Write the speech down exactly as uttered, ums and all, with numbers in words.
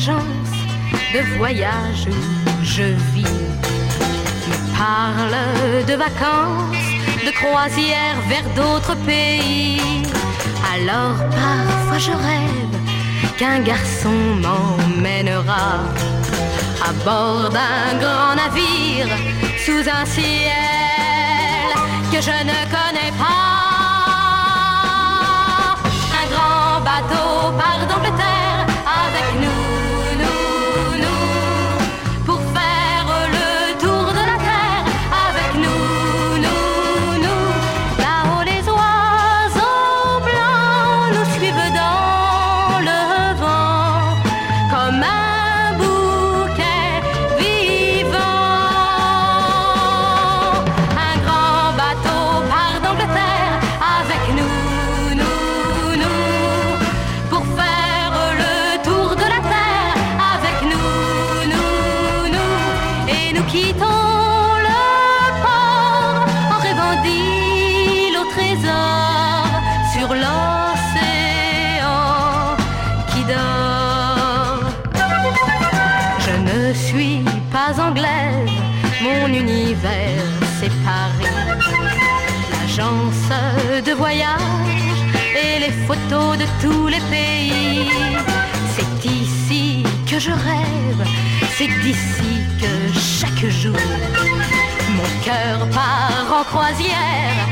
agence de voyage où je vis me parle de vacances, de croisière vers d'autres pays. Alors parfois je rêve qu'un garçon m'emmènera à bord d'un grand navire sous un ciel que je ne connais pas. Un grand bateau part d'Angleterre avec nous, nous, nous, pour faire le tour de la terre avec nous, nous, nous. Là-haut les oiseaux blancs nous suivent dans le vent comme un bouquet vivant. Un grand bateau part d'Angleterre avec nous, nous, nous, pour faire le tour de la terre avec nous, nous, nous. Et nous quittons le port en rêvant d'îles au trésor sur l'océan qui dort. Je ne suis pas anglaise, mon univers c'est Paris, l'agence de voyage et les photos de tous les pays. C'est ici que je rêve, c'est d'ici que chaque jour mon cœur part en croisière